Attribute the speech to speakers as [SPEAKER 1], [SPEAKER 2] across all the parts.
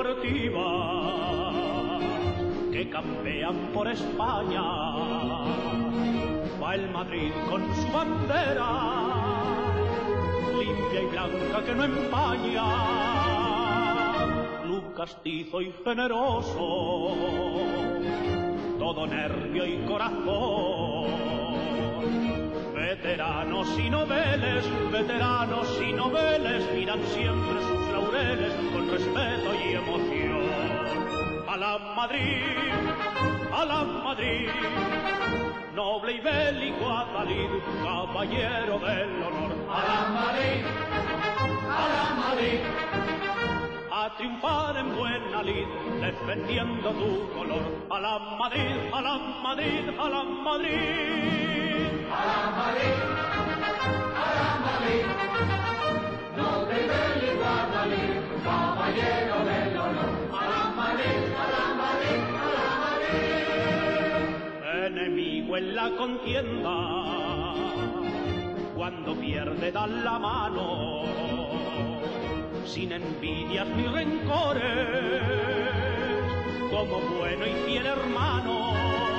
[SPEAKER 1] deportivas que campean por España. Va el Madrid con su bandera, limpia y blanca que no empaña. Club castizo y generoso, todo nervio y corazón. Veteranos y noveles miran siempre sus laureles con respeto y emoción. A la Madrid, noble y bélico Adalid, caballero del honor.
[SPEAKER 2] A la Madrid,
[SPEAKER 1] a triunfar en buena lid, defendiendo tu color. A la Madrid, a la Madrid, a la Madrid.
[SPEAKER 2] A la Madrid, noble y bélico Adalid, caballero del honor. A la Madrid, a la Madrid, a la Madrid.
[SPEAKER 1] Enemigo en la contienda, cuando pierde dan la mano, sin envidias ni rencores, como bueno y fiel hermano.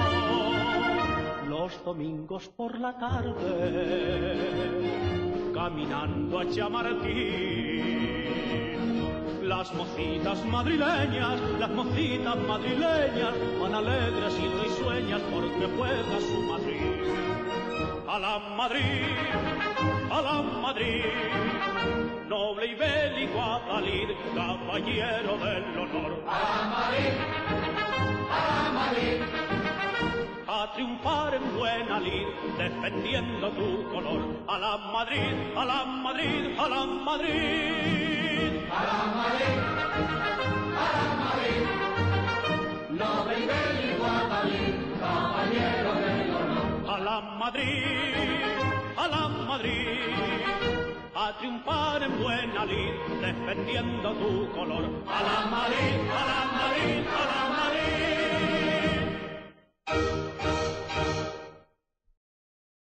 [SPEAKER 1] Los domingos por la tarde, caminando a Chamartín, las mocitas madrileñas van alegres y risueñas porque juega su Madrid. A la Madrid, noble y bélico Adalid, caballero del honor.
[SPEAKER 2] A la Madrid,
[SPEAKER 1] a triunfar en buena lid, defendiendo tu color. A la Madrid, a la Madrid, a la Madrid.
[SPEAKER 2] A la Madrid, noble y bélico Adalid, caballero del honor.
[SPEAKER 1] A la Madrid, a triunfar en buena lid, defendiendo tu color.
[SPEAKER 2] A la Madrid, a la Madrid, a la Madrid.